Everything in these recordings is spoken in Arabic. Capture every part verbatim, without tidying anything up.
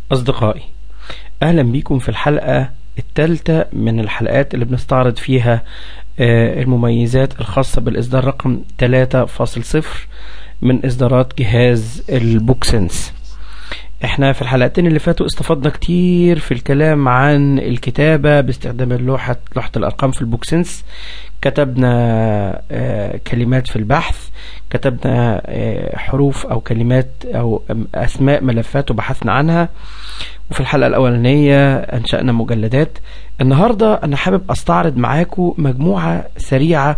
أصدقائي، أهلا بكم في الحلقة الثالثة من الحلقات اللي بنستعرض فيها المميزات الخاصة بالإصدار رقم ثلاثة فاصل صفر من إصدارات جهاز البوكسنس. احنا في الحلقتين اللي فاتوا استفدنا كتير في الكلام عن الكتابة باستخدام اللوحة لوحة الأرقام في البوكسنس. كتبنا كلمات في البحث، كتبنا حروف أو كلمات أو أسماء ملفات وبحثنا عنها. وفي الحلقة الأولانية أنشأنا مجلدات. النهاردة أنا حابب أستعرض معاكم مجموعة سريعة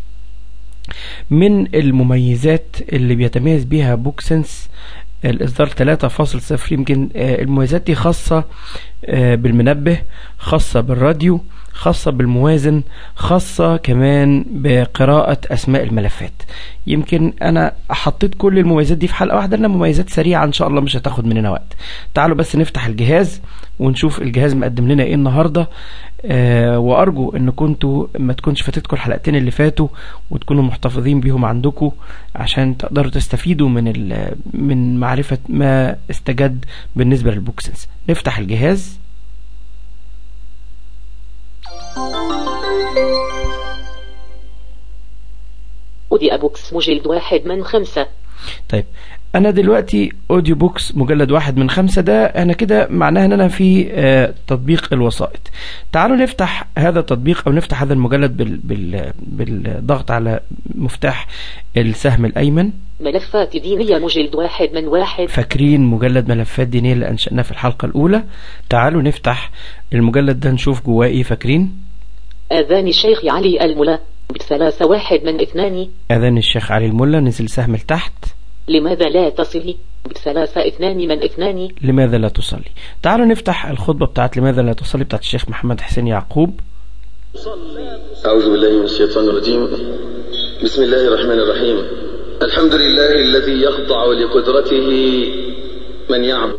من المميزات اللي بيتميز بيها بوكسنس الإصدار ثلاثة فاصل صفر. يمكن المميزات دي خاصة بالمنبه، خاصة بالراديو، خاصة بالموازن، خاصة كمان بقراءة أسماء الملفات. يمكن أنا حطيت كل المميزات دي في حلقة واحدة، لأنها مميزات سريعة إن شاء الله مش هتاخد مننا وقت. تعالوا بس نفتح الجهاز ونشوف الجهاز مقدم لنا إيه النهاردة. آه وأرجو إن كنتوا ما تكونش فاتتكم الحلقتين اللي فاتوا وتكونوا محتفظين بيهم عندكم عشان تقدروا تستفيدوا من من معرفة ما استجد بالنسبة للبوكسنس. نفتح الجهاز. أوديو بوكس مجلد واحد من خمسة. طيب أنا دلوقتي أوديو بوكس مجلد واحد من خمسة، ده أنا كده معناها أن أنا في آه تطبيق الوسائط. تعالوا نفتح هذا التطبيق أو نفتح هذا المجلد بال بال بالضغط على مفتاح السهم الأيمن. ملفات دينية مجلد واحد من واحد. فاكرين مجلد ملفات دينية اللي أنشأناه في الحلقة الأولى؟ تعالوا نفتح المجلد ده نشوف جواه إيه. فاكرين؟ آذان الشيخ علي الملا بثلاثة واحد من اثنان. آذان الشيخ علي الملا نزل سهم لتحت. لماذا لا تصلي بثلاثة اثنان من اثنان. لماذا لا تصلي. تعالوا نفتح الخطبة بتاعت لماذا لا تصلي بتاعت الشيخ محمد حسين يعقوب. أعوذ بالله من الشيطان الرجيم. بسم الله الرحمن الرحيم. الحمد لله الذي يخضع لقدرته من يعبد.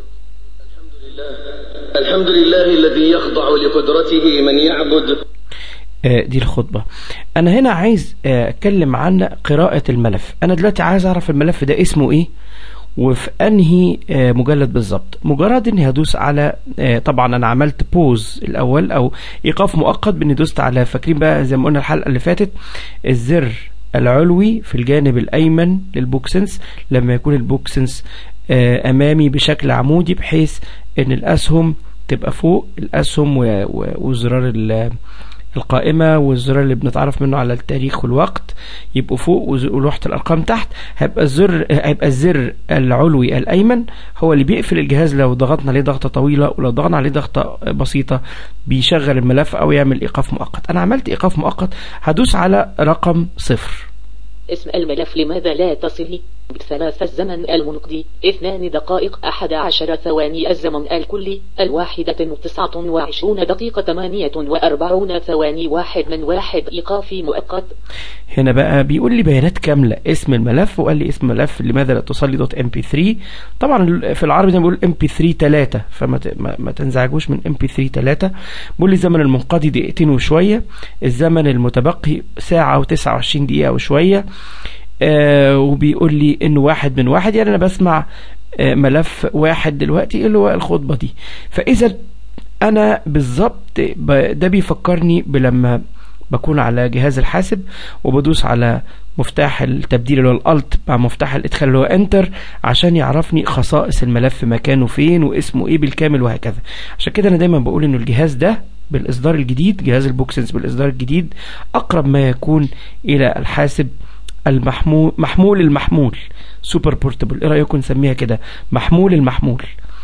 الحمد لله الذي يخضع لقدرته من يعبد. دي الخطبة. أنا هنا عايز أتكلم عن قراءة الملف. أنا دلوقتي عايز أعرف الملف ده اسمه إيه وفي أنهي مجلد بالظبط. مجرد إني هدوس على، طبعا أنا عملت بوز الأول أو إيقاف مؤقت بإني دوست على، فاكرين بقى زي ما قلنا الحلقة اللي فاتت، الزر العلوي في الجانب الأيمن للبوكسنس لما يكون البوكسنس أمامي بشكل عمودي بحيث إن الأسهم تبقى فوق الأسهم وزرار القائمة والزرار اللي بنتعرف منه على التاريخ والوقت يبقوا فوق ولوحة الأرقام تحت. هيبقى الزر هيبقى الزر العلوي الأيمن هو اللي بيقفل الجهاز لو ضغطنا عليه ضغطة طويلة، ولو ضغطنا عليه ضغطة بسيطة بيشغل الملف أو يعمل إيقاف مؤقت. أنا عملت إيقاف مؤقت، هدوس على رقم صفر. اسم الملف لماذا لا تصلي بثلاثة الزمن المنقضي اثنان دقائق أحد عشر ثواني. الزمن الكلي الواحدة تسعة وعشرون دقيقة ثمانية وأربعون ثواني. واحد من واحد. إيقاف مؤقت. هنا بقى بيقول لي بيانات كاملة، اسم الملف، وقال لي اسم ملف لماذا لا تصلي دوت ام بي ثري. طبعا في العربي زي ما بيقول ام بي ثري ثلاثة، فما ما تنزعجوش من ام بي ثري ثلاثة. بيقول لي الزمن المنقضي دقيقتين وشوية، الزمن المتبقي ساعة وتسعة وعشرين دقيقة وشوية. آه وبيقول لي انه واحد من واحد، يعني انا بسمع آه ملف واحد دلوقتي اللي هو الخطبة دي. فاذا انا بالظبط ده بيفكرني بلما بكون على جهاز الحاسب وبدوس على مفتاح التبديل اللي هو الالت مع مفتاح الادخال اللي هو انتر عشان يعرفني خصائص الملف مكانه فين واسمه ايه بالكامل وهكذا. عشان كده انا دايما بقول انه الجهاز ده بالاصدار الجديد، جهاز البوكسنس بالاصدار الجديد، اقرب ما يكون الى الحاسب المحمول، محمول المحمول، سوبر بورتبل. ايه رايكم نسميها كده، محمول المحمول.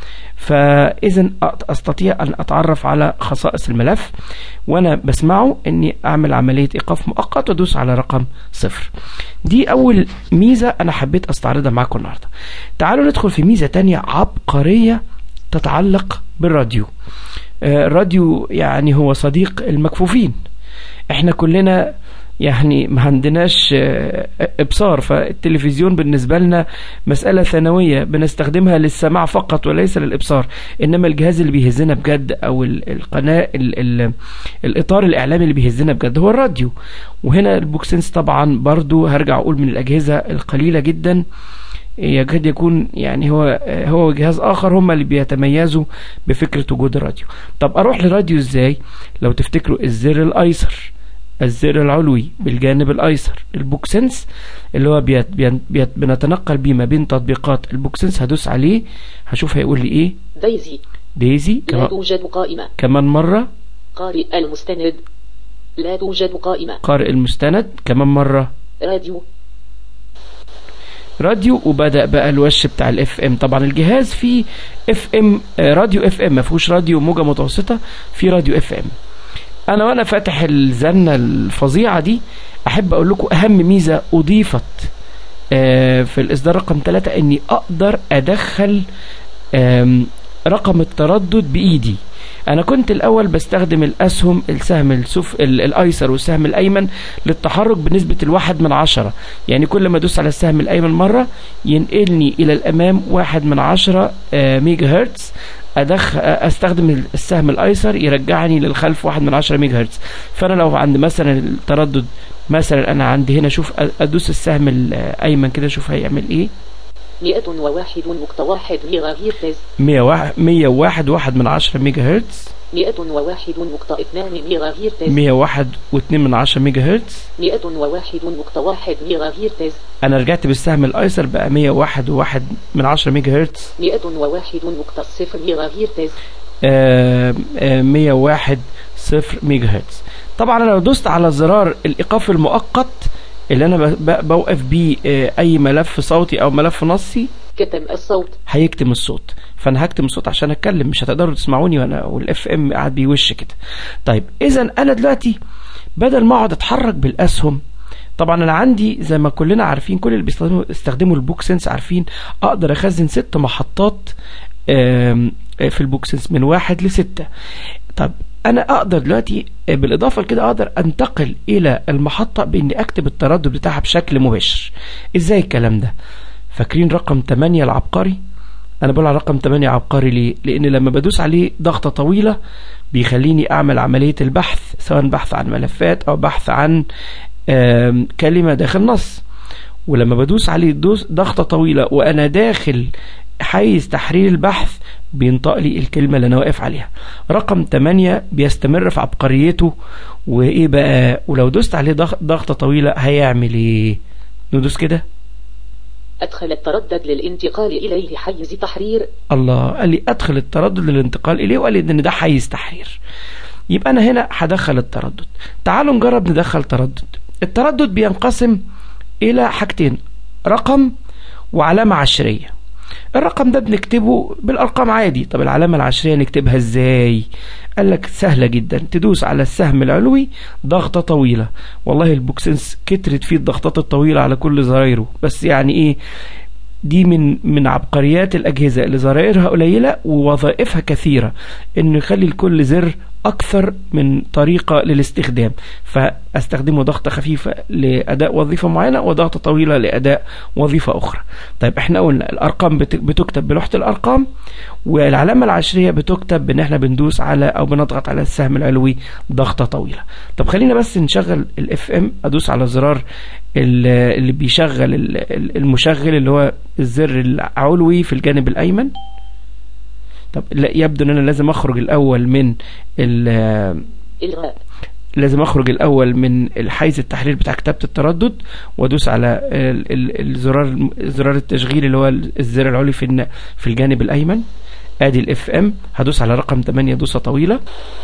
فاذا استطيع ان اتعرف على خصائص الملف وانا بسمعه، اني اعمل عمليه ايقاف مؤقت وادوس على رقم صفر. دي اول ميزه انا حبيت استعرضها معاكم النهارده. تعالوا ندخل في ميزه تانية عبقريه تتعلق بالراديو. الراديو يعني هو صديق المكفوفين. احنا كلنا يعني ما عندناش ابصار، فالتلفزيون بالنسبه لنا مساله ثانويه بنستخدمها للسماع فقط وليس للابصار. انما الجهاز اللي بيهزنا بجد او القناه ال ال الاطار الاعلامي اللي بيهزنا بجد هو الراديو. وهنا البوكسنس طبعا برضو هرجع اقول من الاجهزه القليله جدا يكاد يكون يعني هو هو وجهاز اخر هم اللي بيتميزوا بفكرة وجود الراديو. طب اروح للراديو ازاي؟ لو تفتكروا الزر الايسر، الزر العلوي بالجانب الايسر، البوكسنس اللي هو بيت بيت بيت بنتنقل بيه ما بين تطبيقات البوكسنس، هدوس عليه هشوف هيقول لي ايه. دايزي دايزي لا توجد قائمة. كمان مرة قارئ المستند لا توجد قائمة. قارئ المستند كمان مرة. راديو راديو وبدأ بقى الوش بتاع الاف ام. طبعا الجهاز فيه اف ام، راديو اف ام، ما فيهوش راديو موجة متوسطة، في راديو اف ام. انا وانا فاتح الزنة الفظيعة دي احب اقول لكم اهم ميزة اضيفت في الاصدار رقم ثلاثة، اني اقدر ادخل رقم التردد بايدي. انا كنت الاول بستخدم الاسهم، السهم السف الايسر والسهم الايمن للتحرك بنسبة الواحد من عشرة، يعني كل ما ادوس على السهم الايمن مرة ينقلني الى الامام واحد من عشرة ميجا هرتز، أدخ استخدم السهم الايسر يرجعني للخلف واحد من عشرة ميجا هرتز. فانا لو عند مثلا التردد مثلا انا عندي هنا، شوف ادوس السهم الايمن كده شوف هيعمل ايه. مئة وواحد نقطة واحد ميجا هرتز. مئة وواحد واحد من عشرة ميجا هرتز. مئة وواحد نقطة اثنان ميجا هرتز. مئة وواحد واثنين من عشرة ميجا هرتز. مئة وواحد نقطة واحد ميجا هرتز. انا رجعت بالسهم الايسر بقى مئة وواحد وواحد من عشرة ميجا هرتز. مئة وواحد نقطة صفر ميجا هرتز. آه آه مئة وواحد صفر ميجا هرتز. طبعا انا لو دوست على زرار الايقاف المؤقت اللي انا بوقف بيه اي ملف صوتي او ملف نصي، كتم الصوت، هيكتم الصوت. فانا هكتم الصوت عشان اتكلم، مش هتقدروا تسمعوني وانا والاف ام قاعد بيوش كده. طيب اذا انا دلوقتي بدل ما اقعد اتحرك بالاسهم، طبعا انا عندي زي ما كلنا عارفين، كل اللي بيستخدموا استخدموا البوكسنس عارفين اقدر اخزن ست محطات في البوكسنس من واحد لستة. طب انا اقدر دلوقتي بالاضافه لكده اقدر انتقل الى المحطه باني اكتب التردد بتاعها بشكل مباشر. ازاي الكلام ده؟ فاكرين رقم ثمانية العبقري؟ انا بقول على رقم ثمانية عبقري ليه؟ لان لما بدوس عليه ضغطه طويله بيخليني اعمل عمليه البحث، سواء بحث عن ملفات او بحث عن كلمه داخل نص. ولما بدوس عليه ضغطه طويله وانا داخل حيز تحرير البحث بينطق لي الكلمة اللي انا واقف عليها. رقم ثمانية بيستمر في عبقريته. وايه بقى؟ ولو دوست عليه ضغطة طويلة هيعمل ايه؟ ندوس كده. ادخل التردد للانتقال اليه حيز تحرير. الله، قال لي ادخل التردد للانتقال اليه، وقال لي ان ده حيز تحرير. يبقى انا هنا هدخل التردد. تعالوا نجرب ندخل تردد. التردد بينقسم الى حاجتين، رقم وعلامة عشرية. الرقم ده بنكتبه بالارقام عادي. طب العلامة العشرية نكتبها ازاي؟ قال لك سهلة جدا، تدوس على السهم العلوي ضغطة طويلة. والله البوكسنس كترت فيه الضغطات الطويلة على كل زرايره، بس يعني ايه، دي من من عبقريات الأجهزة اللي زرايرها قليلة ووظائفها كثيرة، انه يخلي لكل زر أكثر من طريقة للاستخدام. فأستخدمه ضغطة خفيفة لأداء وظيفة معينة وضغطة طويلة لأداء وظيفة أخرى. طيب احنا قلنا الأرقام بتكتب بلوحة الأرقام، والعلامة العشرية بتكتب بأن احنا بندوس على أو بنضغط على السهم العلوي ضغطة طويلة. طب خلينا بس نشغل الاف ام. أدوس على زرار اللي بيشغل المشغل اللي هو الزر العلوي في الجانب الأيمن. طب لا، يبدو ان انا لازم اخرج الاول من لازم اخرج الاول من الحيز التحرير بتاع كتابة التردد، وادوس على الزرار زرار التشغيل اللي هو الزر العلوي في في الجانب الايمن. ادي الاف ام، هدوس على رقم ثمانية دوسة طويلة.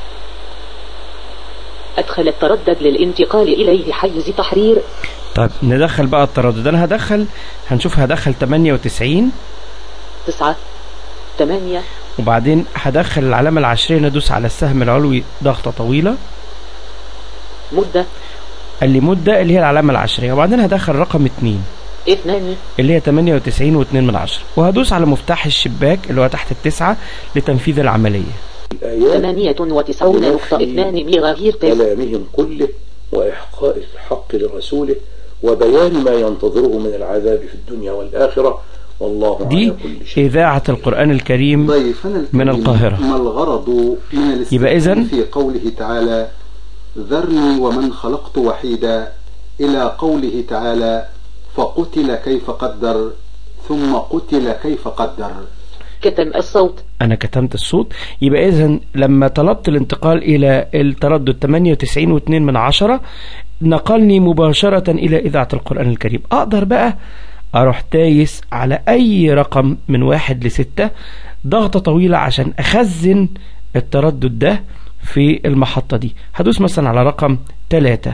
ادخل التردد للانتقال اليه حيز تحرير. طيب ندخل بقى التردد. انا هدخل، هنشوف هدخل ثمانية وتسعين تسعة ثمانية، وبعدين هدخل العلامة العشرية، ندوس على السهم العلوي ضغطة طويلة. مدة، قال لي مدة اللي هي العلامة العشرية، وبعدين هدخل رقم اتنين اثنان اللي هي ثمانية وتسعين واثنين من عشرة، وهدوس على مفتاح الشباك اللي هو تحت التسعة لتنفيذ العملية. ثمانية وتسعون نقطة اثنان ميجا هرتز. كلامهم كله وإحقاء الحق لرسوله وبيان ما ينتظره من العذاب في الدنيا والآخرة، والله دي إذاعة القرآن الكريم من القاهرة. ما الغرض من يبقى إذن في قوله تعالى ذرني ومن خلقت وحيدا إلى قوله تعالى فقتل كيف قدر ثم قتل كيف قدر؟ كتم الصوت. انا كتمت الصوت. يبقى اذا لما طلبت الانتقال الى التردد ثمانية وتسعين واتنين من عشرة نقلني مباشرة الى اذاعة القرآن الكريم. اقدر بقى اروح تايس على اي رقم من واحد لستة ضغطة طويلة عشان اخزن التردد ده في المحطة دي. هدوس مثلا على رقم ثلاثة.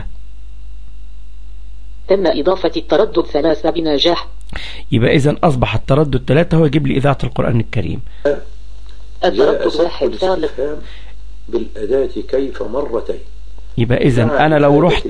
تم إضافة التردد ثلاثة بنجاح. يبقى إذن أصبح التردد ثلاثة هو يجيب لي إذاعة القرآن الكريم. التردد واحد ثالث بالأداة كيف مرتين. يبقى إذن أنا لو رحت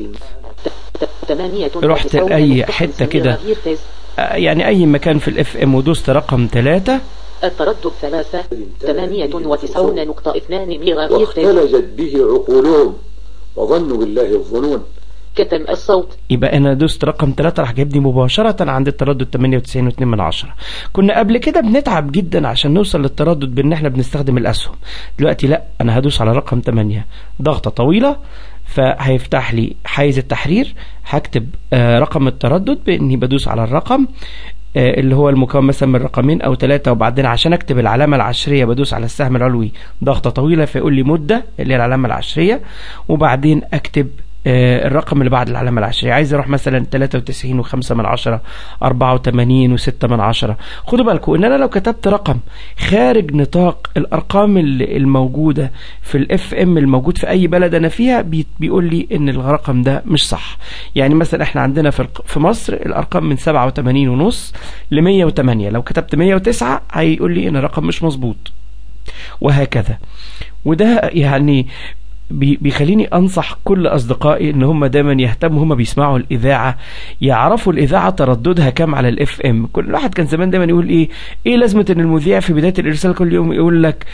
رحت أي حتة كده يعني أي مكان في الاف ام ودوست رقم ثلاثة التردد ثلاثة ثمانية وتسعون نقطة اثنان ميغا واختلجت به عقولهم وظنوا بالله الظنون. كتم الصوت. يبقى انا دوست رقم ثلاثة راح جايبني مباشرة عند التردد ثمانية وتسعين واتنين من عشرة. كنا قبل كده بنتعب جدا عشان نوصل للتردد بان احنا بنستخدم الاسهم. دلوقتي لا، انا هدوس على رقم ثمانية ضغطة طويلة فهيفتح لي حيز التحرير. هكتب آه رقم التردد باني بدوس على الرقم آه اللي هو المكون مثلا من رقمين او ثلاثة، وبعدين عشان اكتب العلامة العشرية بدوس على السهم العلوي ضغطة طويلة فيقول لي مدة اللي هي العلامة العشرية، وبعدين اكتب آه الرقم اللي بعد العلامة العشرية. عايز اروح مثلا ثلاثة وتسعين وخمسة من عشرة، أربعة وثمانين وستة من عشرة. خدوا بالكم ان انا لو كتبت رقم خارج نطاق الارقام الموجودة في الاف ام الموجود في اي بلد انا فيها بي بيقول لي ان الرقم ده مش صح. يعني مثلا احنا عندنا في في مصر الارقام من سبعة وثمانين ونص ل مية وثمانية، لو كتبت مية وتسعة هيقول لي ان الرقم مش مظبوط، وهكذا. وده يعني بيخليني انصح كل اصدقائي ان هم دايما يهتموا هم بيسمعوا الاذاعه يعرفوا الاذاعه ترددها كام على الاف ام. كل واحد كان زمان دايما يقول ايه ايه لازمه ان المذيع في بدايه الارسال كل يوم يقول لك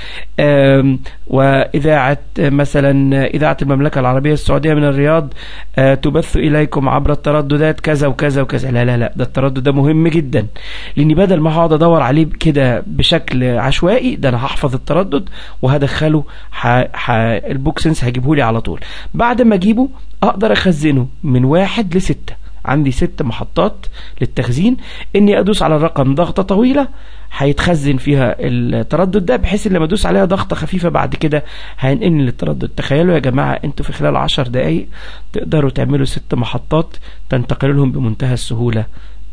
واذاعه مثلا اذاعه المملكه العربيه السعوديه من الرياض تبث اليكم عبر الترددات كذا وكذا وكذا. لا لا لا، ده التردد ده مهم جدا، لاني بدل ما هقعد ادور عليه كده بشكل عشوائي ده انا هحفظ التردد وهدخله ح... ح... البوكسنس هجيبه لي على طول. بعد ما اجيبه اقدر اخزنه من واحد لستة. عندي ست محطات للتخزين، اني ادوس على الرقم ضغطة طويلة هيتخزن فيها التردد ده، بحيث لما ادوس عليها ضغطة خفيفة بعد كده هينقلني للتردد. تخيلوا يا جماعة انتوا في خلال عشر دقايق تقدروا تعملوا ست محطات تنتقلوا لهم بمنتهى السهولة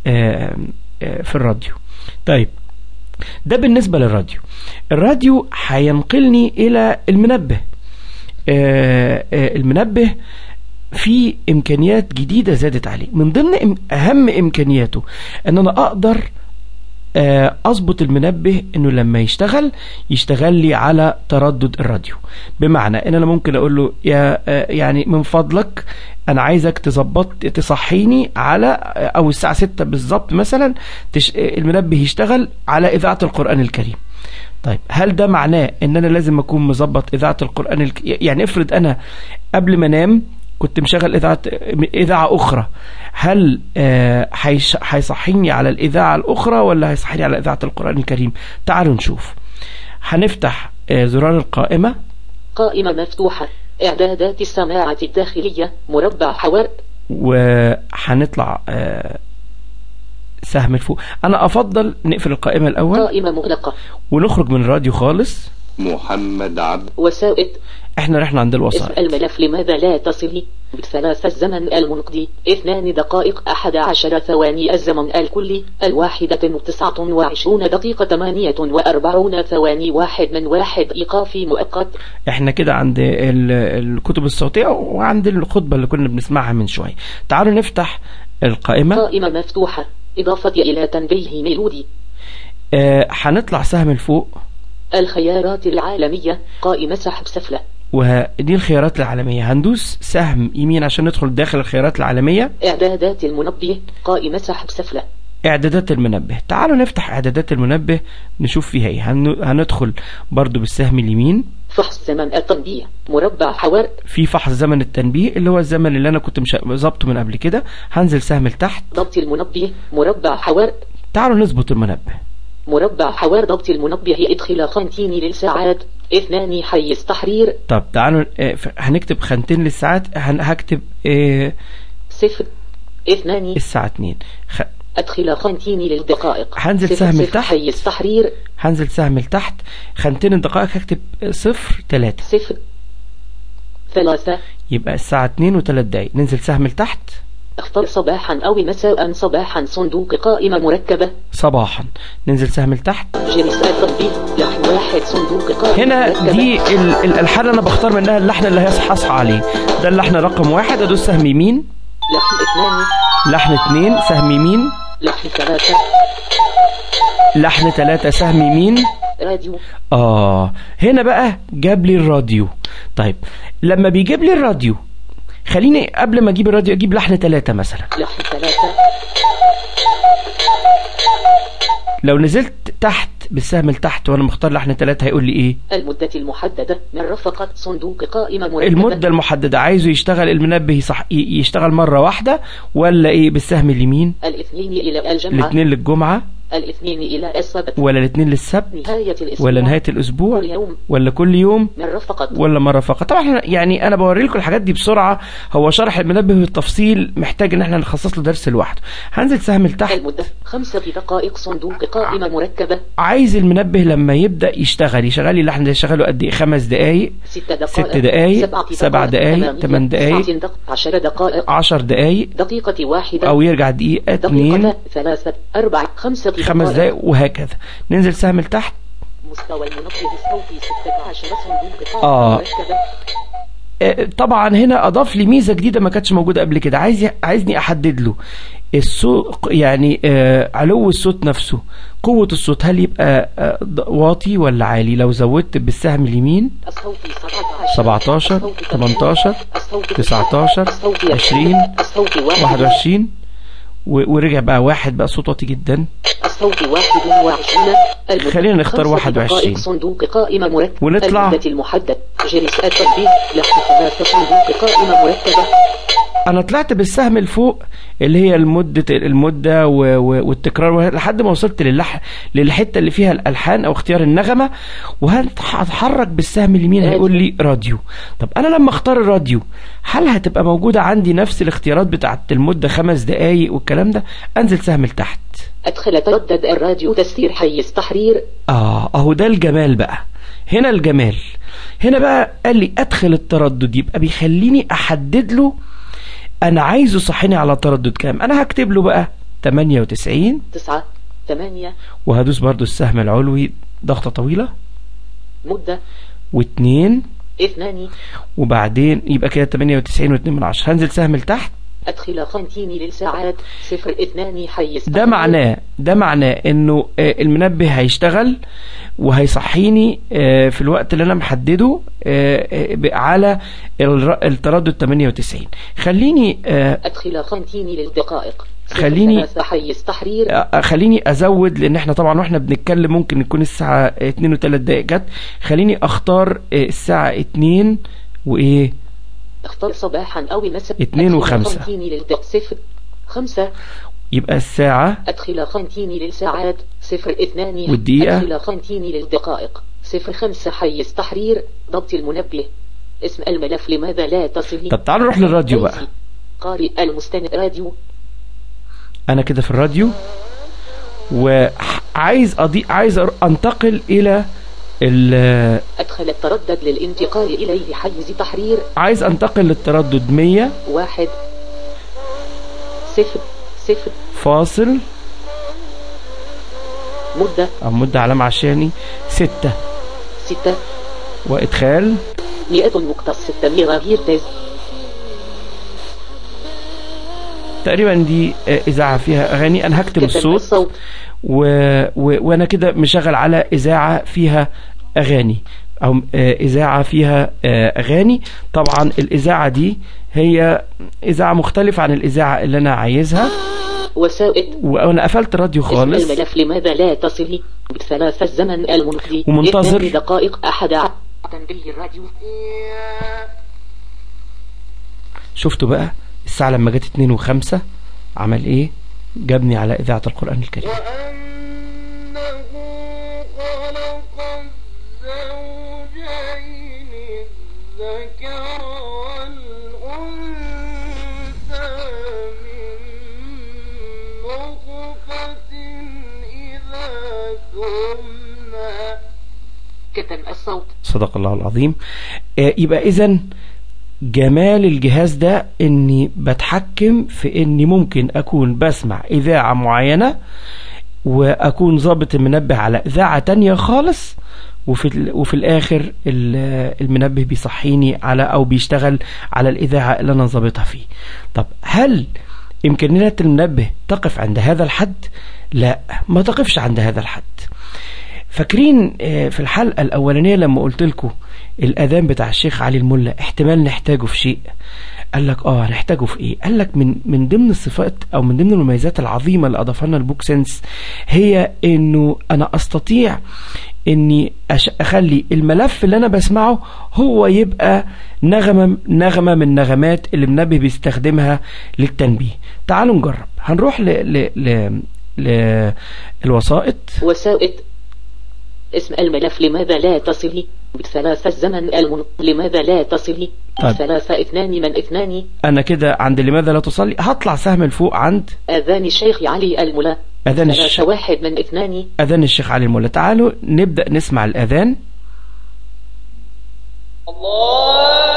في الراديو. طيب ده بالنسبة للراديو. الراديو هينقلني الى المنبه. آه آه المنبه في امكانيات جديدة زادت عليه. من ضمن اهم امكانياته ان انا اقدر آه اضبط المنبه انه لما يشتغل يشتغل لي على تردد الراديو. بمعنى ان انا ممكن اقول له يا آه يعني من فضلك انا عايزك تظبط تصحيني على او الساعة ستة بالظبط مثلا تش... المنبه يشتغل على اذاعة القرآن الكريم. طيب هل ده معناه ان انا لازم اكون مظبط اذاعة القرآن الك... يعني افرض انا قبل ما انام كنت مشغل اذاعة اذاعة اخرى، هل هيصحيني آه على الاذاعة الاخرى ولا هيصحيني على اذاعة القرآن الكريم؟ تعالوا نشوف. هنفتح آه زرار القائمة. قائمة مفتوحة، اعدادات السماعة الداخلية، مربع حوار، وهنطلع آه سهم الفوق. انا افضل نقفل القائمة الاول، قائمة مغلقة، ونخرج من الراديو خالص. محمد عبد وسائد. احنا رحنا عند الوسائط. اسم الملف لماذا لا تصل بثلاث الزمن المنقضي اثنان دقائق احد عشر ثواني الزمن الكلي الواحدة تسعة وعشرون دقيقة ثمانية وأربعون ثواني واحد من واحد ايقافي مؤقت. احنا كده عند الكتب الصوتية وعند الخطبة اللي كنا بنسمعها من شوي. تعالوا نفتح القائمة. قائمة مفتوحة، اضافة الى تنبيه ميلودي. اه هنطلع سهم الفوق. الخيارات العالمية، قائمة سحب سفلة، ودي الخيارات العالمية. هندوس سهم يمين عشان ندخل داخل الخيارات العالمية. اعدادات المنبه، قائمة سحب سفلة، اعدادات المنبه. تعالوا نفتح اعدادات المنبه نشوف فيها ايه. هندخل برضو بالسهم اليمين. فحص زمن التنبيه، مربع حوار. في فحص زمن التنبيه اللي هو الزمن اللي انا كنت مش ظبطه من قبل كده. هنزل سهم لتحت. ضبط المنبه، مربع حوار. تعالوا نظبط المنبه. مربع حوار ضبط المنبه، ادخل خانتين للساعات، اثنان حيز تحرير. طب تعالوا اه هنكتب خانتين للساعات. هكتب اه صفر اثنان الساعة اتنين. خ... أدخل خانتين للدقائق. هنزل سهم لتحت، حيز تحرير. هنزل سهم لتحت، خانتين الدقائق هكتب صفر تلاتة. صفر ثلاثة. يبقى الساعة اتنين وتلات دقايق. ننزل سهم لتحت. اختر صباحا أو مساء. صباحا صندوق قائمة مركبة. صباحا. ننزل سهم لتحت. جلسات تطبيق لحن واحد صندوق قائمة هنا مركبة. دي الألحان أنا بختار منها اللحن اللي هيصحى أصحى عليه. ده اللحن رقم واحد، أدوس سهم يمين. لحن اثنان. لحن اتنين سهم يمين. لحن ثلاثة. لحن ثلاثة سهم يمين. راديو. آه هنا بقى جاب لي الراديو. طيب لما بيجيب لي الراديو، خليني قبل ما اجيب الراديو اجيب لحن ثلاثة مثلا. لحن ثلاثة. لو نزلت تحت بالسهم لتحت وانا مختار لحن ثلاثة هيقول لي ايه؟ المدة المحددة من رفقة صندوق قائمة مركبة. المدة المحددة عايزه يشتغل المنبه صح يشتغل مرة واحدة ولا ايه بالسهم اليمين؟ الاثنين الى الجمعة. الاثنين للجمعة. الاثنين الى السبت. ولا الاثنين للسبت. نهاية الاسبوع. ولا نهاية الاسبوع. كل يوم. ولا كل يوم. مرة فقط. ولا مرة فقط. طبعا يعني انا بوري لكم الحاجات دي بسرعة، هو شرح المنبه بالتفصيل محتاج ان احنا نخصص له درس لوحده. هنزل سهم لتحت. المدة خمسة دقائق صندوق قائمة مركبة. عايز المنبه لما يبدأ يشتغل يشغل لي اللحن ده يشغله قد ايه؟ خمس دقايق. ست دقائق. ست دقايق. سبع دقايق. ثمان دقايق. عشر دقائق. عشر دقايق. دقيقة واحدة. او يرجع دقيقة اتنين. دقيقة ثلاثة أربع خمسة دقائق. خمس دقايق وهكذا. ننزل سهم لتحت. مستوى المنبه الصوتي ستة عشر صندوق قائمة آه. مركبة. طبعا هنا اضاف لي ميزه جديده ما كانتش موجوده قبل كده. عايز عايزني احدد له الصوت، يعني آه علو الصوت نفسه، قوه الصوت، هل يبقى آه واطي ولا عالي. لو زودت بالسهم اليمين سبعتاشر تمنتاشر تسعتاشر عشرين واحد وعشرين ورجع بقى واحد، بقى صوت واطي جدا. الصوت واحد وعشرين. خلينا نختار واحد وعشرين. صندوق قائمة مركبة. ونطلع. المدة المحدد. جلسات تطبيق لحن ثلاثة صندوق قائمة مركبة. انا طلعت بالسهم الفوق اللي هي المدة المدة والتكرار لحد ما وصلت للح للحتة اللي فيها الالحان او اختيار النغمة، وهتحرك بالسهم اليمين هيقول لي راديو. طب انا لما اختار الراديو هل هتبقى موجودة عندي نفس الاختيارات بتاعت المدة خمس دقايق والكلام ده؟ انزل سهم لتحت. ادخل تردد الراديو تسير حيز تحرير. اه اهو ده الجمال بقى. هنا الجمال. هنا بقى قال لي ادخل التردد، يبقى بيخليني احدد له انا عايزه صحيني على تردد كام. انا هكتب له بقى تمانية وتسعين تسعة تمانية، وهدوس برضو السهم العلوي ضغطة طويلة. مدة واتنين اثنان، وبعدين يبقى كده تمانية وتسعين واتنين من عشرة. هنزل سهم لتحت. ادخل خانتين للساعات صفر اثنان حيز. ده معناه ده معناه انه المنبه هيشتغل وهيصحيني في الوقت اللي انا محدده على التردد تمانية وتسعين. خليني ادخل خانتين للدقائق. خليني حيز تحرير. خليني ازود، لان احنا طبعا واحنا بنتكلم ممكن يكون الساعة اتنين وتلات دقايق جت. خليني اختار الساعة اتنين وايه، اختار صباحا او مساء. اتنين وخمسة. صفر خمسة، يبقى الساعة. ادخل خانتين للساعات صفر اثنان، والدقيقة. ادخل خانتين للدقائق صفر خمسة حيز تحرير. ضبط المنبه. اسم الملف لماذا لا تصل. طب تعالوا نروح للراديو بقى. قارئ المستند راديو. انا كده في الراديو وعايز أضي... عايز انتقل الى ال ادخل التردد للانتقال اليه حيز تحرير. عايز انتقل للتردد مية واحد صفر صفر فاصل مدة او مدة علامة عشاني ستة ستة، وادخال مئة نقطة ستة ميجاهرتز. تقريبا دي اذاعة فيها اغاني. انا هكتم الصوت, الصوت. و... و... وانا كده مشغل على اذاعة فيها اغاني او اذاعة فيها اغاني. طبعا الاذاعة دي هي اذاعة مختلفة عن الاذاعة اللي انا عايزها. وسائل. وانا قفلت الراديو خالص. اسم الملف لماذا لا تصل بثلاث الزمن المنقضي. ومنتظر دقائق احد تنبيه الراديو. شفتوا بقى الساعة لما جت اتنين وخمسة عمل ايه؟ جابني على اذاعة القرآن الكريم. الصوت. صدق الله العظيم. يبقى إذن جمال الجهاز ده اني بتحكم في اني ممكن اكون بسمع اذاعة معينة واكون ضابط المنبه على اذاعة تانية خالص، وفي, وفي الاخر المنبه بيصحيني على او بيشتغل على الاذاعة اللي انا ضابطها فيه. طب هل امكانية المنبه تقف عند هذا الحد؟ لا، ما تقفش عند هذا الحد. فاكرين في الحلقة الاولانية لما قلت لكم الاذان بتاع الشيخ علي الملا احتمال نحتاجه في شيء؟ قال لك اه هنحتاجه في ايه؟ قال لك من من ضمن الصفات او من ضمن المميزات العظيمه اللي اضافها لنا البوك سنس هي انه انا استطيع اني اخلي الملف اللي انا بسمعه هو يبقى نغمه نغمه من نغمات اللي المنبه بيستخدمها للتنبيه. تعالوا نجرب. هنروح ل ل ل, ل الوسائط. وسائط اسم الملف لماذا لا تصلي بثلاثة الزمن المن لماذا لا تصلي ثلاثة اثنان من اثنان. انا كده عند لماذا لا تصلي هطلع سهم لفوق عند اذان الشيخ علي الملا اذان الشيخ واحد من اثنان اذان الشيخ علي الملا. تعالوا نبدأ نسمع الاذان. الله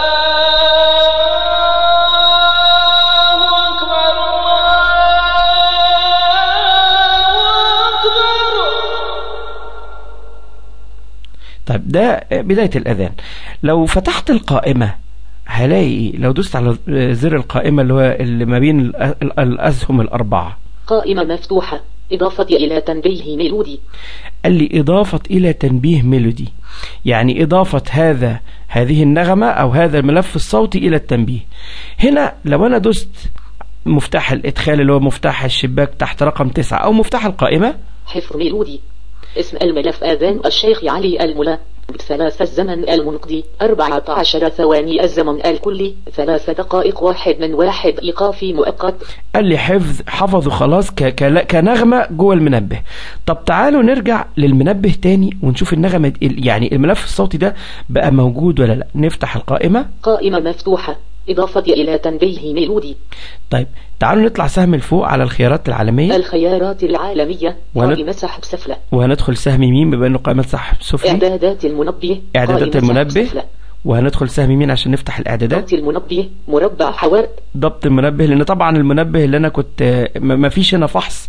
طيب ده بداية الأذان. لو فتحت القائمة هلاقي لو دوست على زر القائمة اللي هو اللي ما بين الأسهم الأربعة، قائمة مفتوحة إضافة إلى تنبيه ميلودي. قال لي إضافة إلى تنبيه ميلودي، يعني إضافة هذا هذه النغمة أو هذا الملف الصوتي إلى التنبيه. هنا لو أنا دوست مفتاح الإدخال اللي هو مفتاح الشباك تحت رقم تسعة أو مفتاح القائمة، حفر ميلودي اسم الملف آذان الشيخ علي الملا ثلاثة الزمن المنقضي أربعة عشر ثواني الزمن الكلي ثلاث دقائق واحد من واحد إيقافي مؤقت. قال لي حفظ حفظه خلاص ك... ك... كنغمة جوه المنبه. طب تعالوا نرجع للمنبه تاني ونشوف النغمة يعني الملف الصوتي ده بقى موجود ولا لا. نفتح القائمة. قائمة مفتوحة إضافة إلى تنبيه ميلودي. طيب تعالوا نطلع سهم لفوق على الخيارات العالمية. الخيارات العالمية وهنت... قائمة سحب سفلى، وهندخل سهم يمين بما انه قائمة سحب سفلى. إعدادات المنبه إعدادات المنبه، وهندخل سهم يمين عشان نفتح الإعدادات. ضبط المنبه مربع حوار. ضبط المنبه لأن طبعا المنبه اللي أنا كنت ما فيش هنا فحص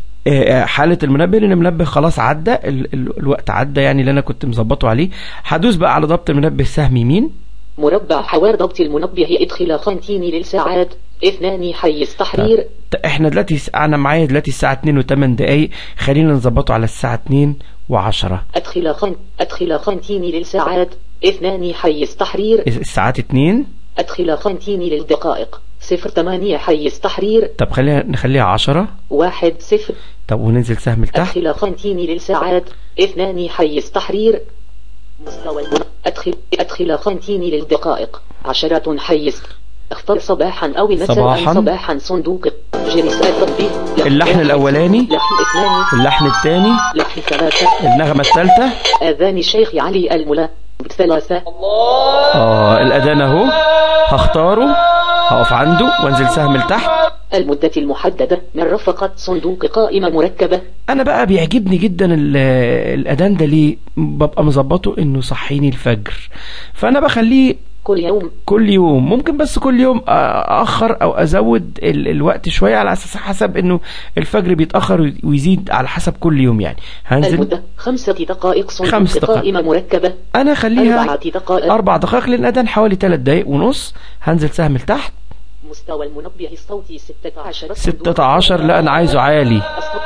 حالة المنبه لأن المنبه خلاص عدى ال... ال... الوقت عدى يعني اللي أنا كنت مظبطه عليه. هدوس بقى على ضبط المنبه سهم يمين مربع حوار. ضبط المنبه ادخل خانتين للساعات اثنان حيز تحرير. احنا دلوقتي انا معايا دلوقتي الساعة اتنين وثمان دقايق، خلينا نظبطه على الساعة اتنين وعشرة. ادخل خان ادخل خانتين للساعات اثنان حيز تحرير. الساعات اتنين. ادخل خانتين للدقائق صفر ثمانية حيز تحرير. طب خلينا نخليها عشرة. واحد صفر. طب وننزل سهم لتحت. ادخل خانتين للساعات اثنان حيز تحرير. مستوى أدخل أدخل خانتين للدقائق عشرة حيز. اختر صباحا أو مساء. صباحا. صباحا صندوق جلس التطبيق. اللحن الأولاني. لحن اثنان. اللحن الثاني. لحن ثلاثة. النغمة الثالثة. آذان الشيخ علي الملا ثلاثة. اه الأذان اهو هختاره هقف عنده وانزل سهم لتحت. المدة المحددة من رفقة صندوق قائمة مركبة. انا بقى بيعجبني جدا الأذان ده ليه؟ ببقى مظبطه انه صحيني الفجر، فانا بخليه كل يوم كل يوم ممكن بس كل يوم اخر او ازود ال الوقت شوية على اساس حسب انه الفجر بيتأخر ويزيد على حسب كل يوم يعني. هنزل المدة خمسة دقائق صندوق خمس دقائق. قائمة مركبة انا خليها أربعة دقائق اربع دقائق لان الأذان حوالي ثلاث دقائق ونص. هنزل سهم لتحت. مستوى المنبه الصوتي ستة عشر. ستة عشر لا انا عايزه عالي.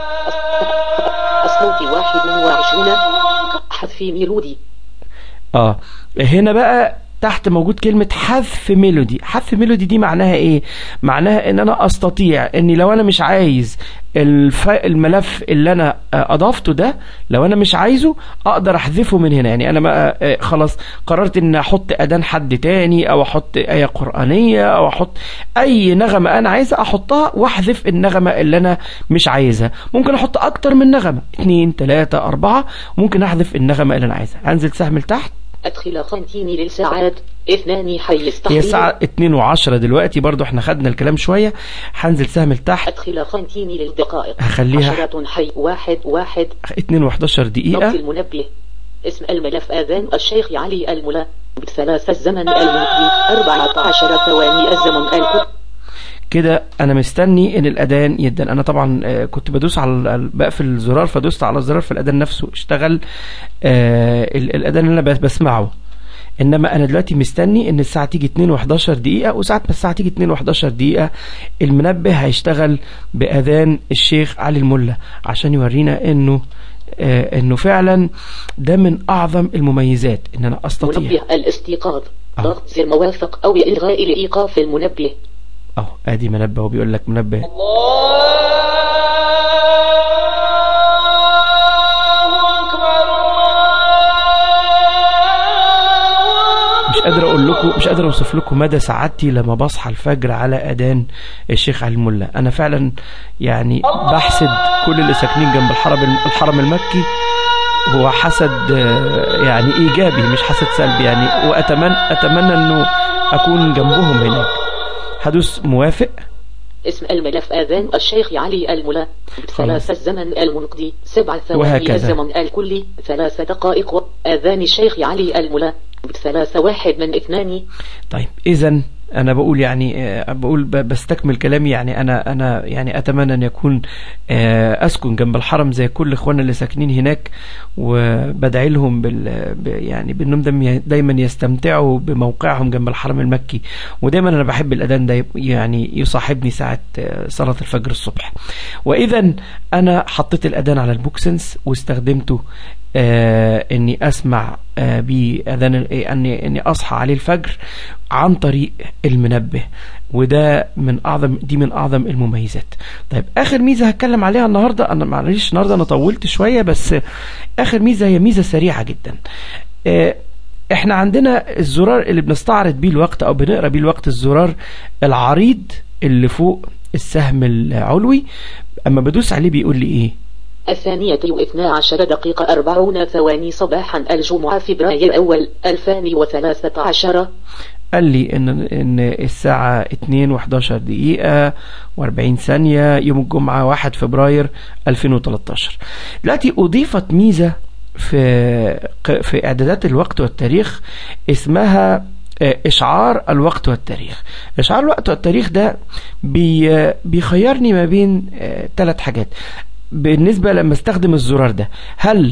الصوت واحد وعشرون. حذف ميلودي. اه هنا بقى تحت موجود كلمة حذف ميلودي. حذف ميلودي دي معناها ايه؟ معناها ان انا استطيع اني لو انا مش عايز الف... الملف اللي انا اضافته ده لو انا مش عايزه اقدر احذفه من هنا. يعني انا ما خلاص قررت ان احط اذان حد تاني او احط ايه قرآنية او احط اي نغمة انا عايزها احطها واحذف النغمة اللي انا مش عايزها. ممكن احط اكتر من نغمة اتنين تلاتة اربعة ممكن احذف النغمة اللي انا عايزها. هنزل سهم لتحت. أدخل خانتين للساعات اثنان حيز تحرير. هي الساعة اتنين وعشرة دلوقتي برضو احنا خدنا الكلام شوية. هنزل سهم لتحت. أدخل خانتين للدقائق هخليها عشرة حي واحد واحد. اتنين وحداشر دقيقة. ضبط المنبه اسم الملف آذان الشيخ علي الملا بثلاث الزمن المنقذي أربعة عشر ثواني الزمن الكل. كده انا مستني ان الاذان يدن. انا طبعا كنت بدوس على بقفل الزرار، فدوست على الزرار في الاذان نفسه اشتغل آه الاذان اللي انا بسمعه. انما انا دلوقتي مستني ان الساعه تيجي اتنين وحداشر دقيقه، وساعه ما الساعه تيجي اتنين وحداشر دقيقه المنبه هيشتغل باذان الشيخ علي الملا عشان يورينا انه آه انه فعلا ده من اعظم المميزات ان انا استطيع منبه الاستيقاظ ضغط زر موافق او الغاء لايقاف المنبه. اهو ادي منبه وبيقول لك منبه. مش قادر اقول لكم، مش قادر اوصف لكم مدى سعادتي لما بصحى الفجر على اذان الشيخ علي الملا. انا فعلا يعني بحسد كل اللي ساكنين جنب الحرم الحرم المكي، هو حسد يعني ايجابي مش حسد سلبي يعني، واتمنى اتمنى انه اكون جنبهم هناك. هدوس موافق. اسم الملف آذان الشيخ علي الملا ثلاث الزمن المنقذي سبع ثواني الزمن الكلي ثلاث دقائق آذان الشيخ علي الملا ثلاثة واحد من اثنان. طيب إذن أنا بقول يعني بقول بستكمل كلامي يعني أنا أنا يعني أتمنى أن يكون أسكن جنب الحرم زي كل إخواننا اللي ساكنين هناك، وبدعي لهم بال يعني بأنهم دايما يستمتعوا بموقعهم جنب الحرم المكي، ودايما أنا بحب الأذان ده يعني يصاحبني ساعة صلاة الفجر الصبح. وإذا أنا حطيت الأذان على البوكسنس واستخدمته آه اني اسمع آه باذان اني اني اصحى عليه الفجر عن طريق المنبه، وده من اعظم دي من اعظم المميزات. طيب اخر ميزه هتكلم عليها النهارده، انا معلش النهارده انا طولت شويه، بس اخر ميزه هي ميزه سريعه جدا. آه احنا عندنا الزرار اللي بنستعرض بيه الوقت او بنقرا بيه الوقت، الزرار العريض اللي فوق السهم العلوي، اما بدوس عليه بيقول لي ايه؟ الثانية واثنا عشر دقيقة أربعون ثواني صباحا الجمعة فبراير أول ألفين وثلاثة عشر. قال لي إن إن الساعة اتنين وحداشر دقيقة وأربعين ثانية يوم الجمعة واحد فبراير ألفين وثلاثة عشر. دلوقتي أضيفت ميزة في في إعدادات الوقت والتاريخ اسمها إشعار الوقت والتاريخ. إشعار الوقت والتاريخ ده بي بيخيرني ما بين ثلاث حاجات بالنسبة لما استخدم الزرار ده. هل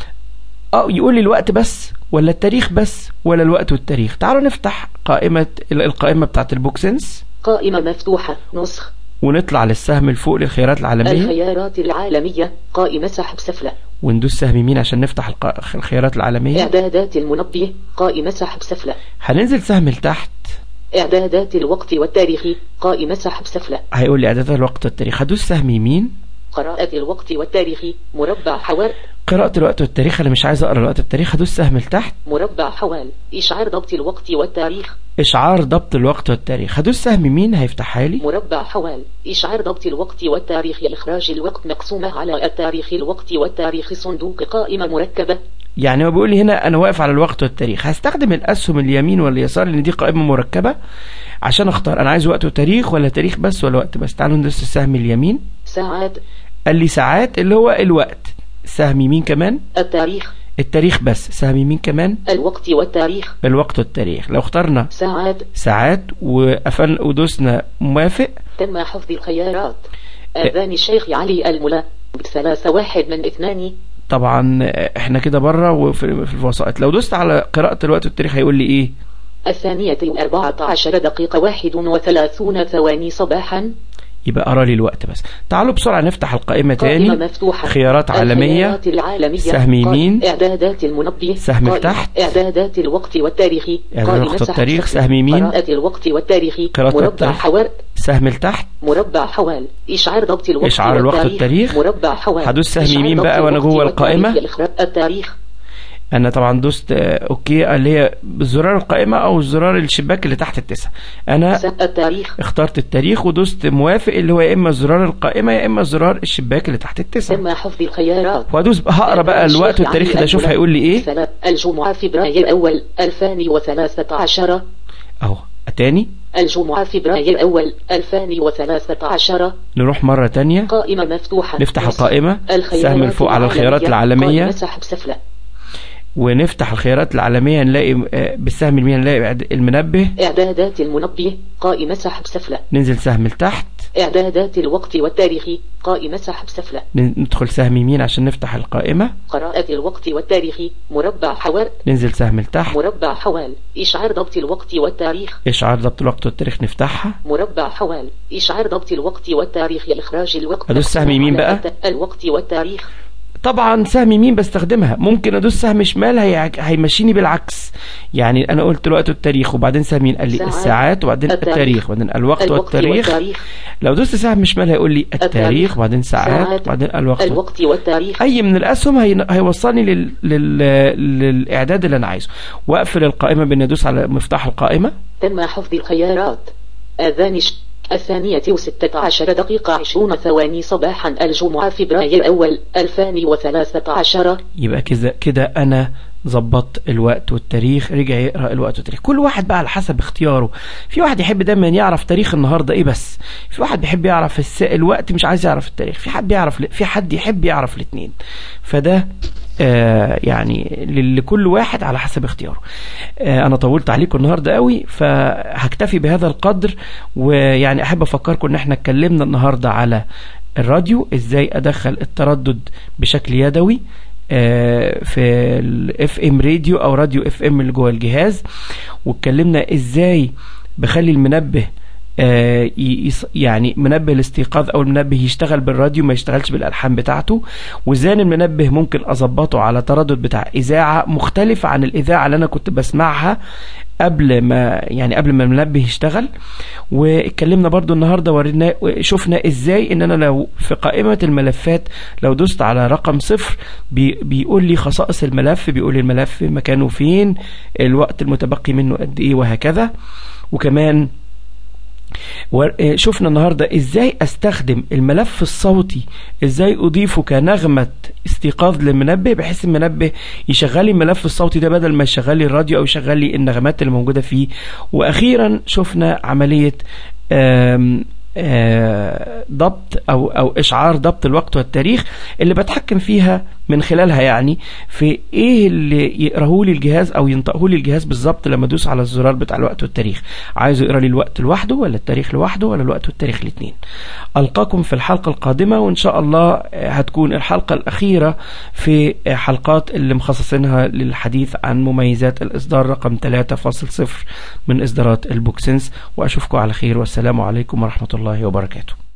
اه يقول لي الوقت بس ولا التاريخ بس ولا الوقت والتاريخ؟ تعالوا نفتح قائمة القائمة بتاعت البوكسنس، قائمة مفتوحة نسخ، ونطلع للسهم الفوق للخيارات العالمية. الخيارات العالمية قائمة سحب سفلى، وندوس سهم يمين عشان نفتح الق... الخيارات العالمية. إعدادات المنبه قائمة سحب سفلى، هننزل سهم لتحت. إعدادات الوقت والتاريخ قائمة سحب سفلى، هيقول لي إعدادات الوقت والتاريخ. هدوس سهم يمين. قراءة الوقت والتاريخ مربع حوال، قراءة الوقت والتاريخ أنا مش عايز أقرأ الوقت والتاريخ. هدوس سهم لتحت. مربع حوال إشعار ضبط الوقت والتاريخ، إشعار ضبط الوقت والتاريخ. هدوس سهم يمين هيفتحها لي. مربع حوال إشعار ضبط الوقت والتاريخ إخراج الوقت مقسومة على التاريخ الوقت والتاريخ صندوق قائمة مركبة. يعني هو بيقول لي هنا أنا واقف على الوقت والتاريخ، هستخدم الأسهم اليمين ولا اليسار لأن دي قائمة مركبة عشان أختار أنا عايز وقت وتاريخ ولا تاريخ بس ولا وقت بس. تعالوا ندوس السهم اليمين. ساعات، قال لي ساعات اللي هو الوقت. سهم يمين كمان. التاريخ، التاريخ بس. سهم يمين كمان. الوقت والتاريخ. الوقت والتاريخ. لو اخترنا ساعات ساعات وقفل ودوسنا موافق تم حفظ الخيارات. آذان الشيخ علي الملا بثلاثة واحد من اثنان. طبعا احنا كده بره وفي الوسائط. لو دوست على قراءة الوقت والتاريخ هيقول لي ايه؟ الثانية أربعة عشر دقيقة واحد وثلاثون ثواني صباحا. يبقى أرى لي الوقت بس. تعالوا بسرعة نفتح القائمة تاني. مفتوحة. خيارات عالمية. العالمية. سهم يمين. إعدادات المنبه. سهم تحت. إعدادات الوقت والتاريخ. إعدادات الوقت والتاريخ. سهم يمين. قراءة الوقت والتاريخ. مربع حوال. سهم لتحت. مربع حوال إشعار ضبط الوقت. إشعار الوقت والتاريخ. مربع حوال. هدوس سهم يمين بقى وأنا جوه القائمة. التاريخ. انا طبعا دوست اوكي اللي هي بزرار القائمه او الزرار الشباك اللي تحت التسعه. انا التاريخ. اخترت التاريخ ودوست موافق اللي هو يا اما زرار القائمه يا اما زرار الشباك اللي تحت التسعه. تم حفظ الخيارات. وادوس هقرا بقى الوقت والتاريخ ده اشوف هيقول لي ايه. الجمعه فبراير اول ألفين وثلاثة عشر. اهو تاني الجمعه فبراير اول ألفين وثلاثة عشر. نروح مره تانية. قائمه مفتوحه. نفتح القائمه. سهم الفوق على الخيارات العالميه. سحب سفلى. ونفتح الخيارات العالمية نلاقي بالسهم اليمين نلاقي المنبه، إعدادات المنبه، قائمة سحب سفلى. ننزل سهم لتحت، إعدادات الوقت والتاريخ، قائمة سحب سفلى. ندخل سهم يمين عشان نفتح القائمة. قراءة الوقت والتاريخ، مربع حوال. ننزل سهم لتحت، مربع حوال. إشعار ضبط الوقت والتاريخ، إشعار ضبط الوقت والتاريخ نفتحها. مربع حوال. إشعار ضبط الوقت والتاريخ، إخراج الوقت. أدوس سهم يمين بقى، الوقت والتاريخ. طبعا سهم يمين بستخدمها، ممكن ادوس سهم شمال هي... هيمشيني بالعكس. يعني انا قلت الوقت والتاريخ وبعدين سهم يمين قال لي الساعات وبعدين التاريخ, التاريخ وبعدين الوقت, الوقت والتاريخ. والتاريخ لو دوست سهم شمال هيقول لي التاريخ وبعدين ساعات وبعدين الوقت, الوقت والتاريخ. اي من الاسهم هي... هيوصلني لل... لل... للاعداد اللي انا عايزه. واقفل القائمه بان ادوس على مفتاح القائمه. تم حفظ الخيارات. اذان الثانية وستة عشر دقيقة عشرون ثواني صباحا الجمعة فبراير الأول ألفين وثلاثة عشر. يبقى كده كده أنا ظبطت الوقت والتاريخ. رجع يقرأ الوقت والتاريخ. كل واحد بقى على حسب اختياره. في واحد يحب دايما يعرف تاريخ النهاردة ايه بس، في واحد بيحب يعرف الس... الوقت مش عايز يعرف التاريخ، في حد يعرف في حد يحب يعرف الاثنين. فده آه يعني لكل واحد على حسب اختياره. آه انا طولت عليكم النهارده قوي، فهكتفي بهذا القدر. ويعني احب افكركم ان احنا اتكلمنا النهارده على الراديو، ازاي ادخل التردد بشكل يدوي في الاف ام راديو او راديو اف ام اللي جوه الجهاز، واتكلمنا ازاي بخلي المنبه يعني منبه الاستيقاظ او المنبه يشتغل بالراديو ما يشتغلش بالالحان بتاعته، وازاي المنبه ممكن اظبطه على تردد بتاع اذاعه مختلفه عن الاذاعه اللي انا كنت بسمعها قبل ما يعني قبل ما المنبه يشتغل. واتكلمنا برضو النهارده ورينا شفنا ازاي ان انا لو في قائمه الملفات لو دوست على رقم صفر بي بيقول لي خصائص الملف، بيقول لي الملف مكانه فين، الوقت المتبقي منه قد ايه، وهكذا. وكمان شفنا النهاردة ازاي استخدم الملف الصوتي، ازاي اضيفه كنغمة استيقاظ للمنبه بحيث المنبه يشغل لي الملف الصوتي ده بدل ما يشغل لي الراديو او يشغل لي النغمات اللي موجودة فيه. واخيرا شفنا عملية آم آه ضبط او او اشعار ضبط الوقت والتاريخ اللي بتحكم فيها من خلالها، يعني في ايه اللي يقراه لي الجهاز او ينطقه لي الجهاز بالظبط لما ادوس على الزرار بتاع الوقت والتاريخ. عايزه يقرا لي الوقت لوحده ولا التاريخ لوحده ولا الوقت والتاريخ الاثنين. القاكم في الحلقه القادمه، وان شاء الله هتكون الحلقه الاخيره في حلقات اللي مخصصينها للحديث عن مميزات الاصدار رقم ثلاثة فاصلة صفر من اصدارات البوكسنس. واشوفكم على خير، والسلام عليكم ورحمه الله وبركاته.